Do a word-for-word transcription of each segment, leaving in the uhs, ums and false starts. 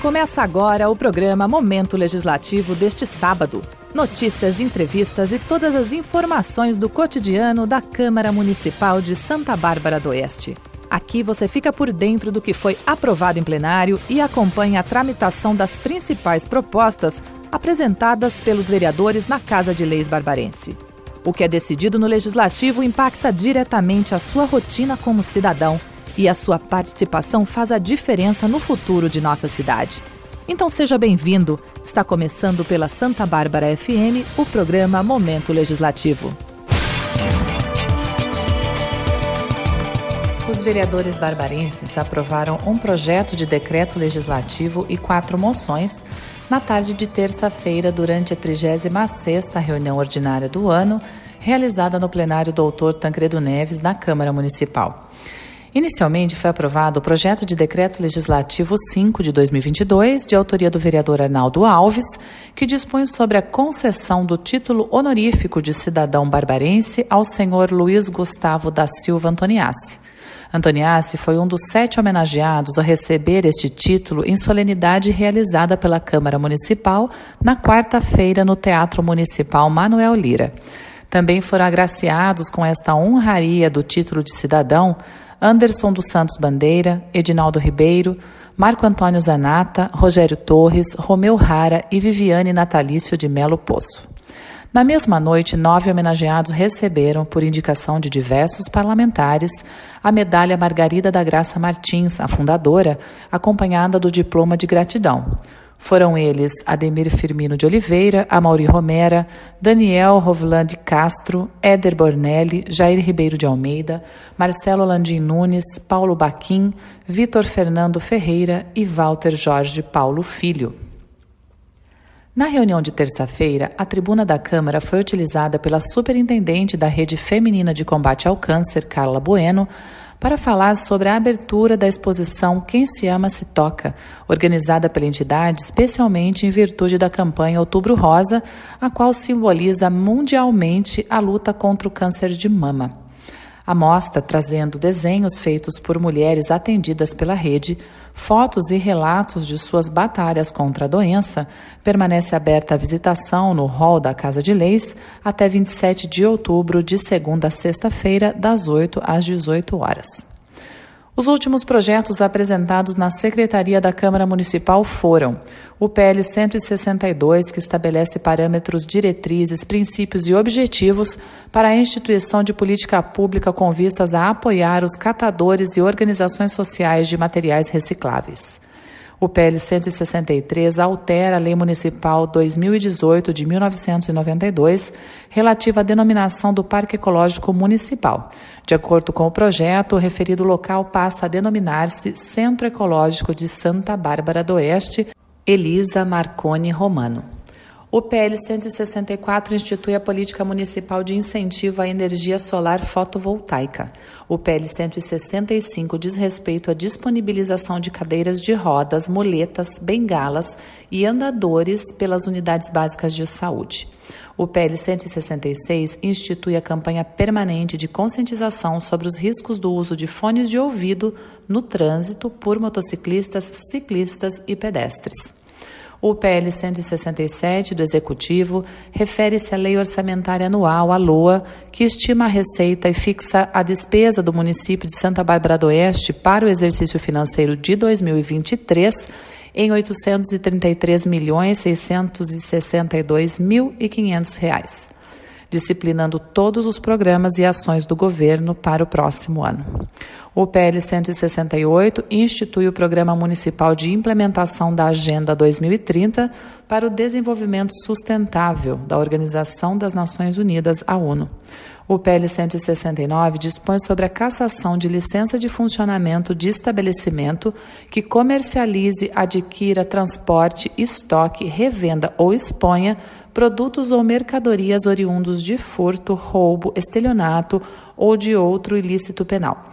Começa agora o programa Momento Legislativo deste sábado. Notícias, entrevistas e todas as informações do cotidiano da Câmara Municipal de Santa Bárbara do Oeste. Aqui você fica por dentro do que foi aprovado em plenário e acompanha a tramitação das principais propostas apresentadas pelos vereadores na Casa de Leis barbarense. O que é decidido no Legislativo impacta diretamente a sua rotina como cidadão e a sua participação faz a diferença no futuro de nossa cidade. Então seja bem-vindo. Está começando pela Santa Bárbara F M o programa Momento Legislativo. Os vereadores barbarenses aprovaram um projeto de decreto legislativo e quatro moções na tarde de terça-feira durante a trigésima sexta reunião ordinária do ano, realizada no plenário doutor Tancredo Neves, na Câmara Municipal. Inicialmente foi aprovado o projeto de decreto legislativo cinco de dois mil e vinte e dois, de autoria do vereador Arnaldo Alves, que dispõe sobre a concessão do título honorífico de cidadão barbarense ao senhor Luiz Gustavo da Silva Antoniassi. Antoniassi foi um dos sete homenageados a receber este título em solenidade realizada pela Câmara Municipal na quarta-feira no Teatro Municipal Manuel Lira. Também foram agraciados com esta honraria do título de cidadão Anderson dos Santos Bandeira, Edinaldo Ribeiro, Marco Antônio Zanata, Rogério Torres, Romeu Rara e Viviane Natalício de Melo Poço. Na mesma noite, nove homenageados receberam, por indicação de diversos parlamentares, a medalha Margarida da Graça Martins, a fundadora, acompanhada do diploma de gratidão. Foram eles Ademir Firmino de Oliveira, Amaury Romera, Daniel Rovland Castro, Éder Bornelli, Jair Ribeiro de Almeida, Marcelo Landim Nunes, Paulo Baquim, Vitor Fernando Ferreira e Walter Jorge Paulo Filho. Na reunião de terça-feira, a tribuna da Câmara foi utilizada pela superintendente da Rede Feminina de Combate ao Câncer, Carla Bueno, para falar sobre a abertura da exposição Quem se ama se toca, organizada pela entidade especialmente em virtude da campanha Outubro Rosa, a qual simboliza mundialmente a luta contra o câncer de mama. A mostra, trazendo desenhos feitos por mulheres atendidas pela rede, fotos e relatos de suas batalhas contra a doença, permanece aberta à visitação no hall da Casa de Leis até vinte e sete de outubro, de segunda a sexta-feira, das oito às dezoito horas. Os últimos projetos apresentados na Secretaria da Câmara Municipal foram o P L cento e sessenta e dois, que estabelece parâmetros, diretrizes, princípios e objetivos para a instituição de política pública com vistas a apoiar os catadores e organizações sociais de materiais recicláveis. O P L cento e sessenta e três altera a Lei Municipal dois mil e dezoito de mil novecentos e noventa e dois, relativa à denominação do Parque Ecológico Municipal. De acordo com o projeto, o referido local passa a denominar-se Centro Ecológico de Santa Bárbara do Oeste, Elisa Marconi Romano. O P L cento e sessenta e quatro institui a política municipal de incentivo à energia solar fotovoltaica. O P L cento e sessenta e cinco diz respeito à disponibilização de cadeiras de rodas, muletas, bengalas e andadores pelas unidades básicas de saúde. O P L cento e sessenta e seis institui a campanha permanente de conscientização sobre os riscos do uso de fones de ouvido no trânsito por motociclistas, ciclistas e pedestres. O P L cento e sessenta e sete do Executivo refere-se à Lei Orçamentária Anual, a LOA, que estima a receita e fixa a despesa do município de Santa Bárbara do Oeste para o exercício financeiro de dois mil e vinte e três em oitocentos e trinta e três milhões seiscentos e sessenta e dois mil e quinhentos reais, disciplinando todos os programas e ações do governo para o próximo ano. O P L cento e sessenta e oito institui o Programa Municipal de Implementação da Agenda dois mil e trinta para o Desenvolvimento Sustentável da Organização das Nações Unidas, a ONU. O P L cento e sessenta e nove dispõe sobre a cassação de licença de funcionamento de estabelecimento que comercialize, adquira, transporte, estoque, revenda ou exponha produtos ou mercadorias oriundos de furto, roubo, estelionato ou de outro ilícito penal.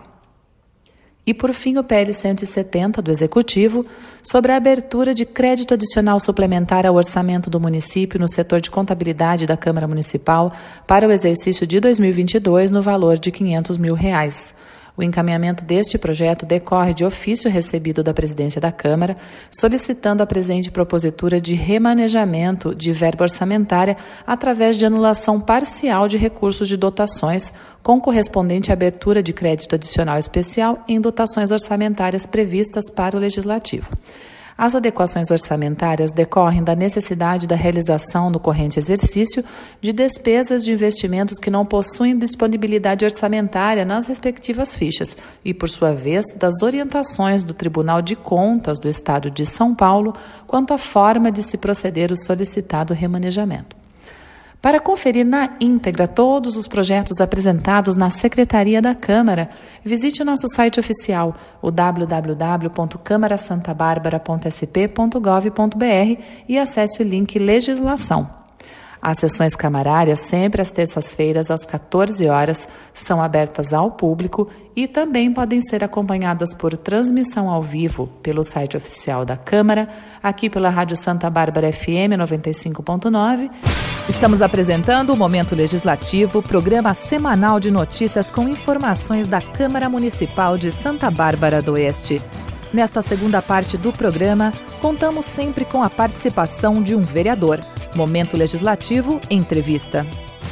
E, por fim, o P L cento e setenta do Executivo, sobre a abertura de crédito adicional suplementar ao orçamento do município no setor de contabilidade da Câmara Municipal para o exercício de dois mil e vinte e dois no valor de quinhentos mil reais. O encaminhamento deste projeto decorre de ofício recebido da Presidência da Câmara, solicitando a presente propositura de remanejamento de verba orçamentária através de anulação parcial de recursos de dotações, com correspondente abertura de crédito adicional especial em dotações orçamentárias previstas para o Legislativo. As adequações orçamentárias decorrem da necessidade da realização no corrente exercício de despesas de investimentos que não possuem disponibilidade orçamentária nas respectivas fichas e, por sua vez, das orientações do Tribunal de Contas do Estado de São Paulo quanto à forma de se proceder o solicitado remanejamento. Para conferir na íntegra todos os projetos apresentados na Secretaria da Câmara, visite o nosso site oficial, o w w w ponto câmara santa bárbara ponto s p ponto gov ponto b r e acesse o link Legislação. As sessões camarárias, sempre às terças-feiras, às quatorze horas, são abertas ao público e também podem ser acompanhadas por transmissão ao vivo pelo site oficial da Câmara, aqui pela Rádio Santa Bárbara F M noventa e cinco ponto nove. Estamos apresentando o Momento Legislativo, programa semanal de notícias com informações da Câmara Municipal de Santa Bárbara do Oeste. Nesta segunda parte do programa, contamos sempre com a participação de um vereador. Momento Legislativo, entrevista.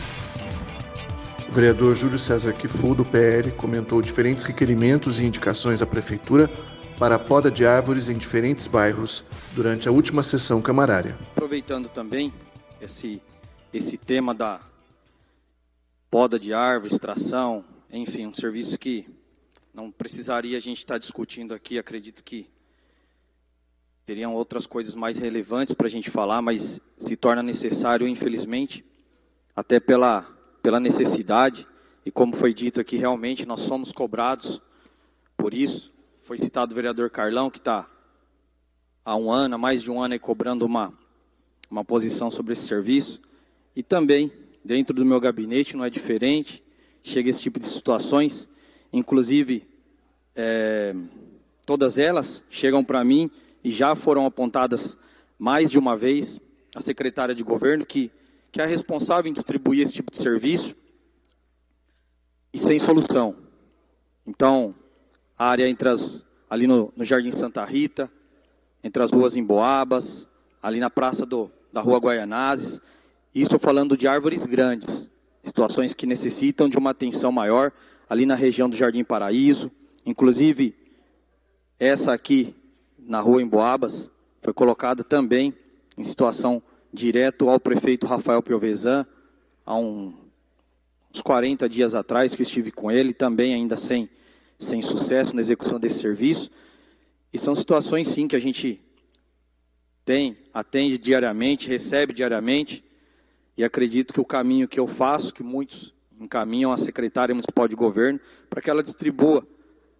O vereador Júlio César Kiful, do P L, comentou diferentes requerimentos e indicações à Prefeitura para a poda de árvores em diferentes bairros durante a última sessão camarária. Aproveitando também esse, esse tema da poda de árvores, extração, enfim, um serviço que não precisaria a gente estar discutindo aqui, acredito que teriam outras coisas mais relevantes para a gente falar, mas se torna necessário, infelizmente, até pela, pela necessidade, e como foi dito aqui, realmente nós somos cobrados por isso. Foi citado o vereador Carlão, que está há um ano, há mais de um ano, aí, cobrando uma, uma posição sobre esse serviço. E também, dentro do meu gabinete, não é diferente, chega esse tipo de situações, inclusive, é, todas elas chegam para mim e já foram apontadas mais de uma vez a secretária de governo, que, que é a responsável em distribuir esse tipo de serviço, e sem solução. Então, a área entre as, ali no, no Jardim Santa Rita, entre as ruas Emboabas, ali na praça do, da Rua Guaianazes, isso falando de árvores grandes, situações que necessitam de uma atenção maior, ali na região do Jardim Paraíso, inclusive essa aqui, na rua Emboabas, foi colocada também em situação direto ao prefeito Rafael Piovesan, há um, uns quarenta dias atrás que estive com ele, também ainda sem, sem sucesso na execução desse serviço. E são situações sim que a gente tem, atende diariamente, recebe diariamente, e acredito que o caminho que eu faço, que muitos encaminham à secretária municipal de governo, para que ela distribua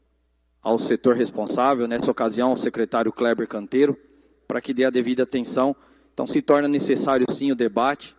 ao setor responsável, nessa ocasião ao secretário Kleber Canteiro, para que dê a devida atenção. Então se torna necessário sim o debate,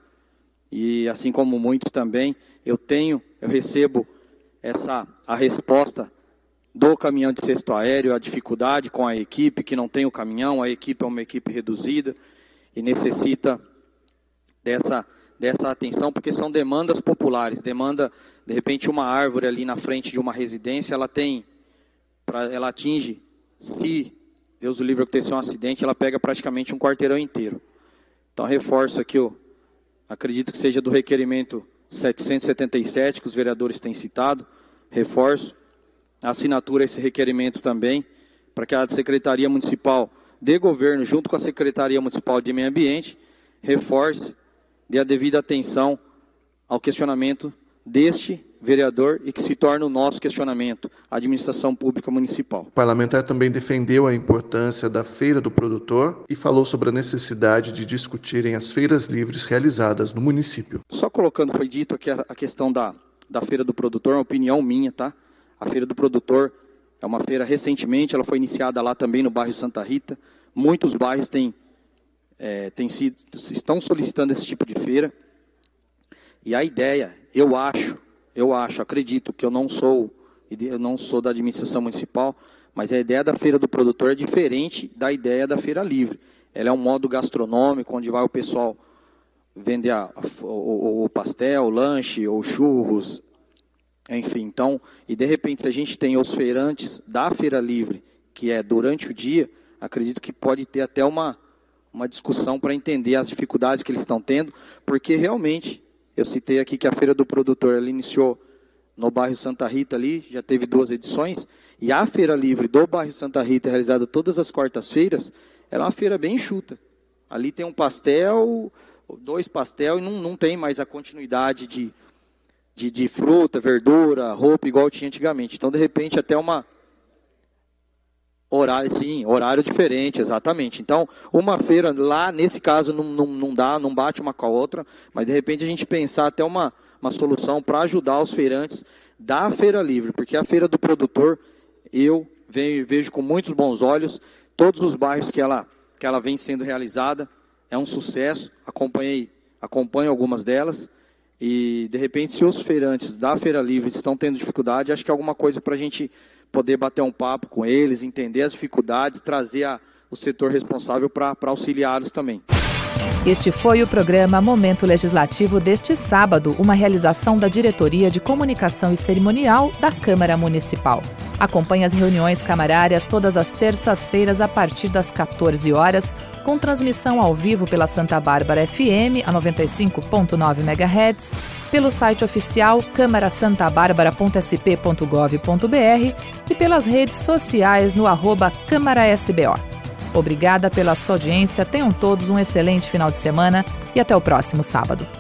e assim como muitos também, eu tenho, eu recebo essa, a resposta do caminhão de cesto aéreo, a dificuldade com a equipe, que não tem o caminhão, a equipe é uma equipe reduzida, e necessita dessa, dessa atenção, porque são demandas populares, demanda, de repente, uma árvore ali na frente de uma residência, ela tem... Pra, ela atinge, se Deus o livre acontecer um acidente, ela pega praticamente um quarteirão inteiro. Então reforço aqui, eu acredito que seja do requerimento setecentos e setenta e sete, que os vereadores têm citado, reforço a assinatura esse requerimento também, para que a Secretaria Municipal de Governo, junto com a Secretaria Municipal de Meio Ambiente, reforce, dê a devida atenção ao questionamento deste vereador e que se torna o nosso questionamento, a administração pública municipal. O parlamentar também defendeu a importância da Feira do Produtor e falou sobre a necessidade de discutirem as feiras livres realizadas no município. Só colocando, foi dito aqui a, a questão da, da Feira do Produtor, uma opinião minha, tá? A Feira do Produtor é uma feira recentemente, ela foi iniciada lá também no bairro Santa Rita. Muitos bairros têm, é, têm sido, estão solicitando esse tipo de feira. E a ideia, eu acho, eu acho, acredito que eu não sou, eu não sou da administração municipal, mas a ideia da Feira do Produtor é diferente da ideia da Feira Livre. Ela é um modo gastronômico, onde vai o pessoal vender a, a, o, o pastel, o lanche, ou churros, Enfim, então, e de repente, se a gente tem os feirantes da Feira Livre, que é durante o dia, acredito que pode ter até uma, uma discussão para entender as dificuldades que eles estão tendo, porque realmente, eu citei aqui que a Feira do Produtor ela iniciou no bairro Santa Rita ali, já teve duas edições, e a Feira Livre do bairro Santa Rita, realizada todas as quartas-feiras, ela é uma feira bem enxuta. Ali tem um pastel, dois pastel, e não, não tem mais a continuidade de, de, de fruta, verdura, roupa, igual tinha antigamente. Então, de repente, até uma... Horário, sim, horário diferente, exatamente. Então, uma feira lá, nesse caso, não, não, não dá, não bate uma com a outra, mas, de repente, a gente pensar até uma, uma solução para ajudar os feirantes da Feira Livre, porque a Feira do Produtor, eu venho, vejo com muitos bons olhos, todos os bairros que ela, que ela vem sendo realizada, é um sucesso, acompanhei, acompanho algumas delas, e, de repente, se os feirantes da Feira Livre estão tendo dificuldade, acho que é alguma coisa para a gente poder bater um papo com eles, entender as dificuldades, trazer a, o setor responsável para auxiliá-los também. Este foi o programa Momento Legislativo deste sábado, uma realização da Diretoria de Comunicação e Cerimonial da Câmara Municipal. Acompanhe as reuniões camarárias todas as terças-feiras a partir das quatorze horas, com transmissão ao vivo pela Santa Bárbara F M, a noventa e cinco ponto nove megahertz, pelo site oficial câmara santa bárbara ponto s p ponto gov ponto b r e pelas redes sociais no arroba Câmara S B O. Obrigada pela sua audiência, tenham todos um excelente final de semana e até o próximo sábado.